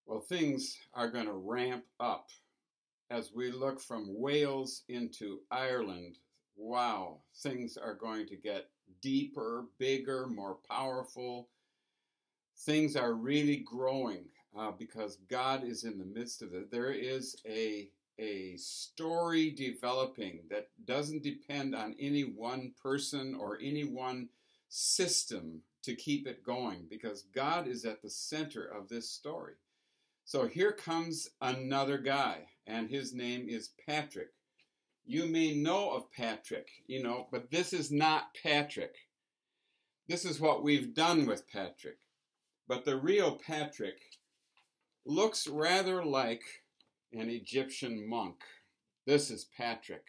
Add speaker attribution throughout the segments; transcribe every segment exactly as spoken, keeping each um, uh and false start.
Speaker 1: Well, things are going to ramp up as we look from Wales into Ireland. Wow, things are going to get deeper, bigger, more powerful. Things are really growing uh, because God is in the midst of it. There is a a story developing that doesn't depend on any one person or any one system to keep it going because God is at the center of this story. So here comes another guy, and his name is Patrick. You may know of Patrick, you know, but this is not Patrick. This is what we've done with Patrick. But the real Patrick looks rather like an Egyptian monk. This is Patrick.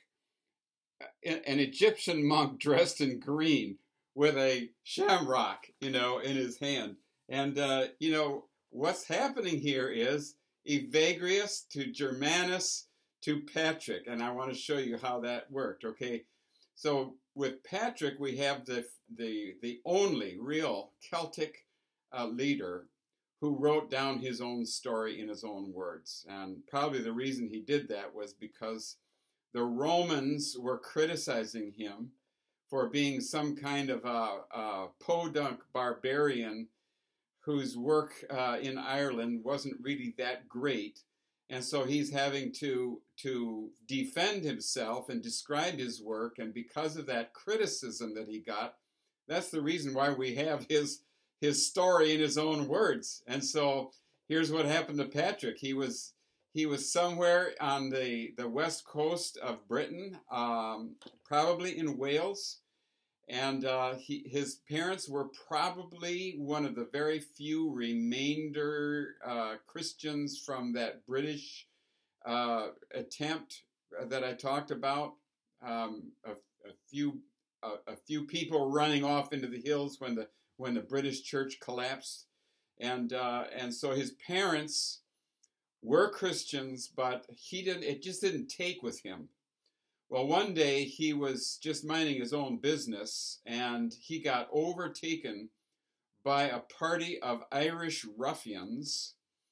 Speaker 1: An Egyptian monk dressed in green with a shamrock, you know, in his hand. And, uh, you know, what's happening here is Evagrius to Germanus to Patrick. And I want to show you how that worked, okay? So with Patrick, we have the, the, the only real Celtic uh, leader who wrote down his own story in his own words. And probably the reason he did that was because the Romans were criticizing him for being some kind of a, a podunk barbarian whose work uh, in Ireland wasn't really that great. And so he's having to, to defend himself and describe his work. And because of that criticism that he got, that's the reason why we have his his story in his own words. And so here's what happened to Patrick. He was he was somewhere on the, the west coast of Britain, um, probably in Wales. And uh, he, his parents were probably one of the very few remainder uh, Christians from that British uh, attempt that I talked about. Um, a, a few a, a few people running off into the hills when the when the British church collapsed. And uh, and so his parents were Christians, but he didn't. It just didn't take with him. Well, one day he was just minding his own business, and he got overtaken by a party of Irish ruffians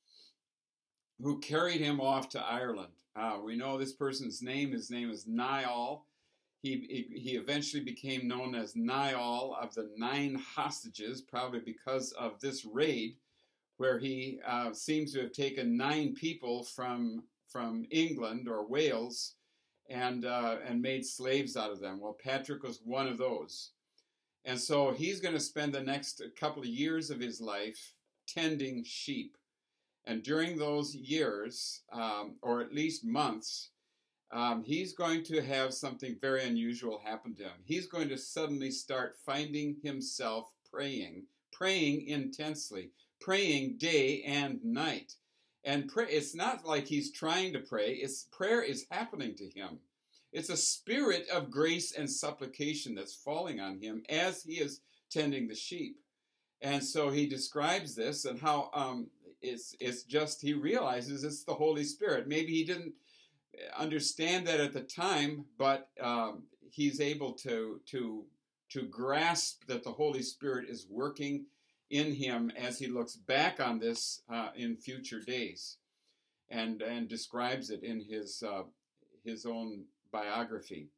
Speaker 1: who carried him off to Ireland. Uh, we know this person's name. His name is Niall. He, he, he eventually became known as Niall of the Nine Hostages, probably because of this raid, where he uh, seems to have taken nine people from, from England or Wales and uh, and made slaves out of them. Well, Patrick was one of those. And so he's going to spend the next couple of years of his life tending sheep. And during those years, um, or at least months, um, he's going to have something very unusual happen to him. He's going to suddenly start finding himself praying, praying intensely, praying day and night. And pray, it's not like he's trying to pray. It's prayer is happening to him. It's a spirit of grace and supplication that's falling on him as he is tending the sheep. And so he describes this and how um, it's, it's just, he realizes it's the Holy Spirit. Maybe he didn't understand that at the time, but um, he's able to, to, to grasp that the Holy Spirit is working in him as he looks back on this uh, in future days, and and describes it in his uh, his own biography.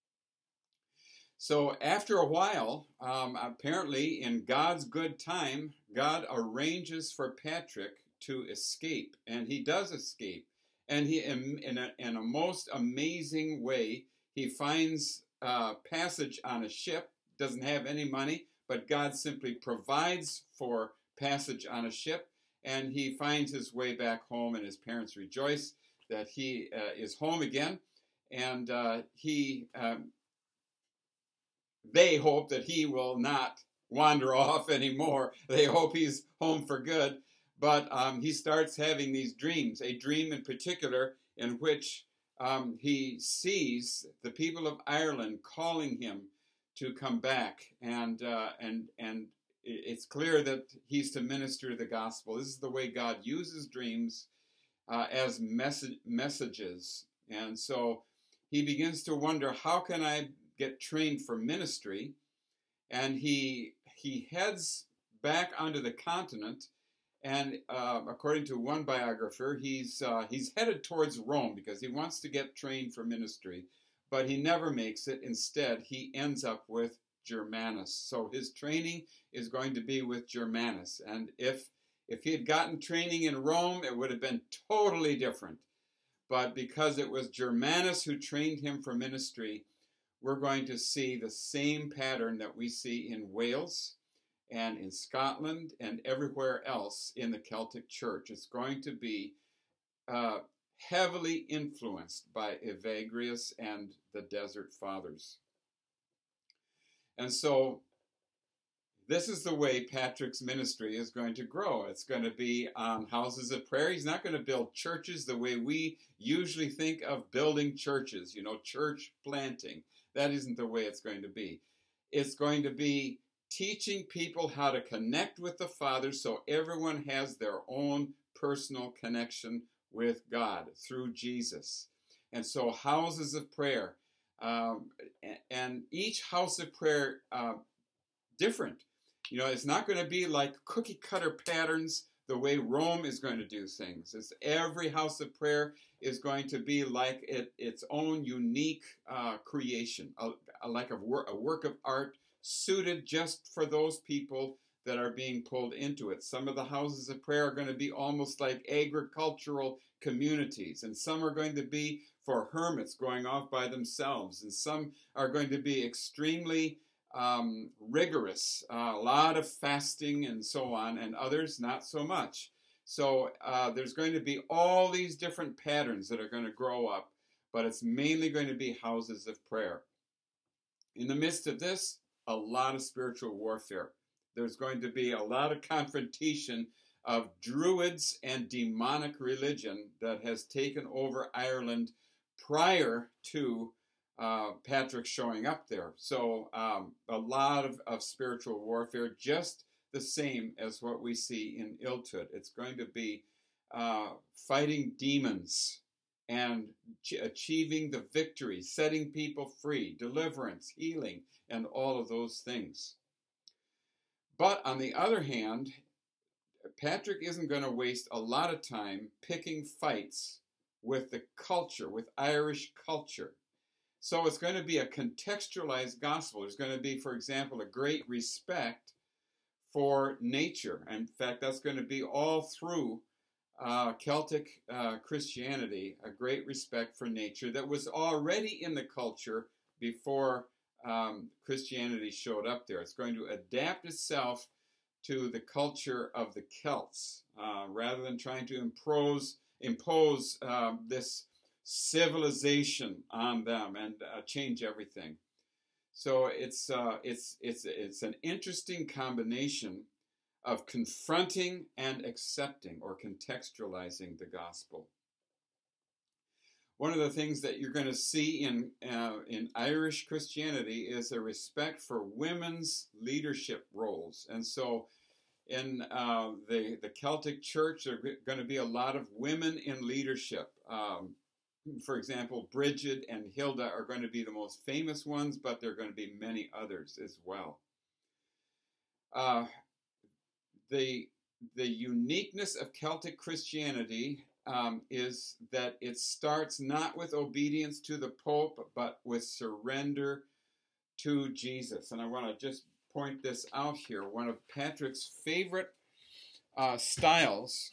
Speaker 1: So after a while, um, apparently in God's good time, God arranges for Patrick to escape, and he does escape. And he, in, in, a, in a most amazing way, he finds uh, passage on a ship, doesn't have any money, but God simply provides for passage on a ship, and he finds his way back home, and his parents rejoice that he uh, is home again, and uh, he, um, they hope that he will not wander off anymore. They hope he's home for good, but um, he starts having these dreams, a dream in particular in which um, he sees the people of Ireland calling him to come back, and uh, and and it's clear that he's to minister the gospel. This is the way God uses dreams uh, as message, messages, and so he begins to wonder, how can I get trained for ministry? And he he heads back onto the continent, And uh, according to one biographer, he's uh, he's headed towards Rome because he wants to get trained for ministry, but he never makes it. Instead, he ends up with Germanus. So his training is going to be with Germanus. And if if he had gotten training in Rome, it would have been totally different. But because it was Germanus who trained him for ministry, we're going to see the same pattern that we see in Wales and in Scotland and everywhere else in the Celtic Church. It's going to be uh, heavily influenced by Evagrius and the Desert Fathers. And so this is the way Patrick's ministry is going to grow. It's going to be um, houses of prayer. He's not going to build churches the way we usually think of building churches, you know, church planting. That isn't the way it's going to be. It's going to be teaching people how to connect with the Father so everyone has their own personal connection with God through Jesus. And so houses of prayer, um, and each house of prayer uh, different. You know, it's not going to be like cookie cutter patterns the way Rome is going to do things. It's every house of prayer is going to be like it, its own unique uh, creation, a, a, like a, wor- a work of art suited just for those people that are being pulled into it. Some of the houses of prayer are going to be almost like agricultural communities, and some are going to be for hermits going off by themselves, and some are going to be extremely um, rigorous, uh, a lot of fasting and so on, and others not so much. So uh, there's going to be all these different patterns that are going to grow up, but it's mainly going to be houses of prayer. In the midst of this, a lot of spiritual warfare. There's going to be a lot of confrontation of druids and demonic religion that has taken over Ireland prior to uh, Patrick showing up there. So um, a lot of, of spiritual warfare, just the same as what we see in Illtud. It's going to be uh, fighting demons and ch- achieving the victory, setting people free, deliverance, healing, and all of those things. But on the other hand, Patrick isn't going to waste a lot of time picking fights with the culture, with Irish culture. So it's going to be a contextualized gospel. There's going to be, for example, a great respect for nature. In fact, that's going to be all through uh, Celtic uh, Christianity, a great respect for nature that was already in the culture before um, Christianity showed up there. It's going to adapt itself to the culture of the Celts uh, rather than trying to impose, impose um, this civilization on them and uh, change everything. So it's uh, it's it's it's an interesting combination of confronting and accepting or contextualizing the gospel. One of the things that you're going to see in uh, in Irish Christianity is a respect for women's leadership roles, and so in uh, the the Celtic Church, there are going to be a lot of women in leadership. Um, for example, Bridget and Hilda are going to be the most famous ones, but there are going to be many others as well. Uh, the the uniqueness of Celtic Christianity um, is that it starts not with obedience to the Pope, but with surrender to Jesus. And I want to just point this out here. One of Patrick's favorite uh, styles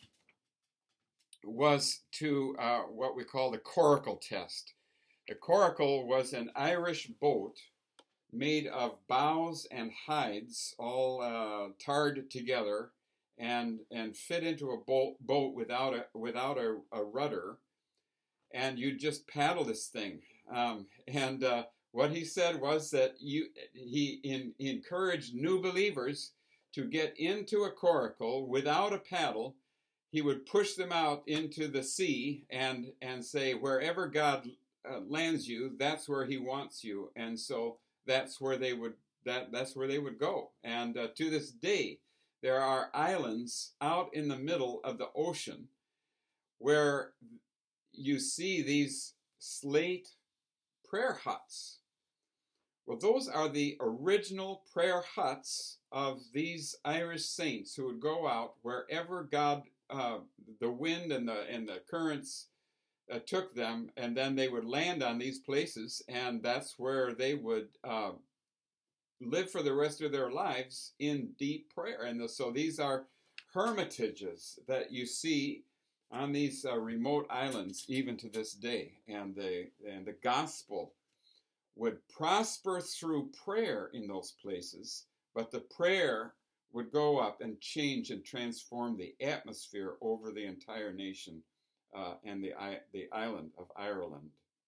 Speaker 1: was to uh, what we call the coracle test. The coracle was an Irish boat made of boughs and hides, all uh, tarred together, and and fit into a boat, boat without a without a, a rudder, and you just paddle this thing. Um, and uh, what he said was that you he in, encouraged new believers to get into a coracle without a paddle. He would push them out into the sea and and say, wherever God uh, lands you, that's where He wants you. And so that's where they would that that's where they would go. And uh, to this day, there are islands out in the middle of the ocean where you see these slate prayer huts. Well, those are the original prayer huts of these Irish saints who would go out wherever God, uh, the wind and the and the currents uh, took them, and then they would land on these places, and that's where they would uh, live for the rest of their lives in deep prayer. And so these are hermitages that you see on these uh, remote islands even to this day, and the and the gospel would prosper through prayer in those places, but the prayer would go up and change and transform the atmosphere over the entire nation uh, and the the island of Ireland.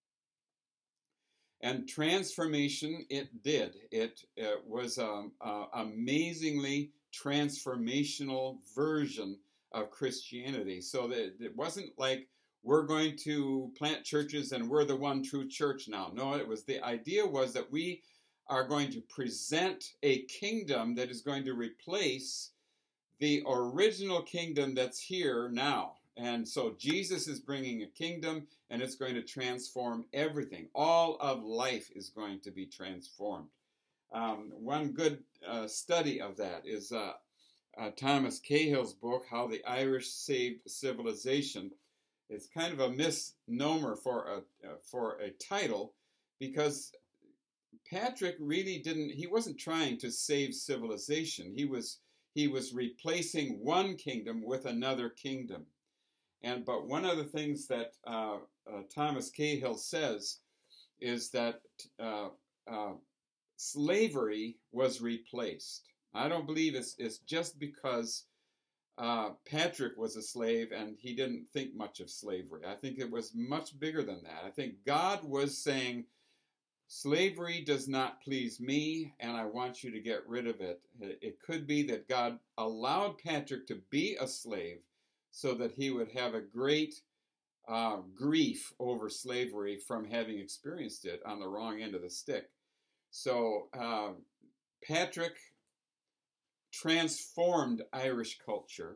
Speaker 1: And transformation it did. It, it was an amazingly transformational version of Christianity. So that it wasn't like we're going to plant churches and we're the one true church now. No, it was the idea was that we are going to present a kingdom that is going to replace the original kingdom that's here now. And so Jesus is bringing a kingdom, and it's going to transform everything. All of life is going to be transformed. Um, one good uh, study of that is uh, uh, Thomas Cahill's book, How the Irish Saved Civilization. It's kind of a misnomer for a uh, for a title, because Patrick really didn't. He wasn't trying to save civilization. He was he was replacing one kingdom with another kingdom. And but one of the things that uh, uh, Thomas Cahill says is that uh, uh, slavery was replaced. I don't believe it's, it's just because uh, Patrick was a slave and he didn't think much of slavery. I think it was much bigger than that. I think God was saying, slavery does not please me, and I want you to get rid of it. It could be that God allowed Patrick to be a slave so that he would have a great uh, grief over slavery from having experienced it on the wrong end of the stick. So uh, Patrick transformed Irish culture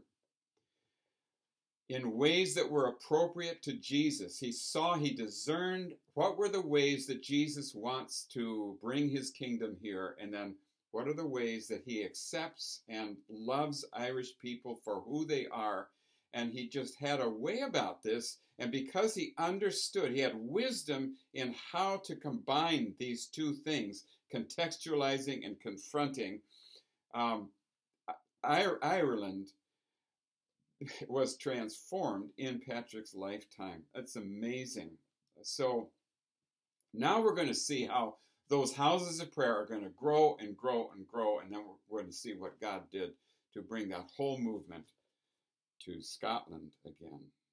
Speaker 1: in ways that were appropriate to Jesus. He saw, he discerned what were the ways that Jesus wants to bring his kingdom here, and then what are the ways that he accepts and loves Irish people for who they are. And he just had a way about this, and because he understood, he had wisdom in how to combine these two things, contextualizing and confronting. Um, Ireland was transformed in Patrick's lifetime. That's amazing. So now we're going to see how those houses of prayer are going to grow and grow and grow, and then we're going to see what God did to bring that whole movement to Scotland again.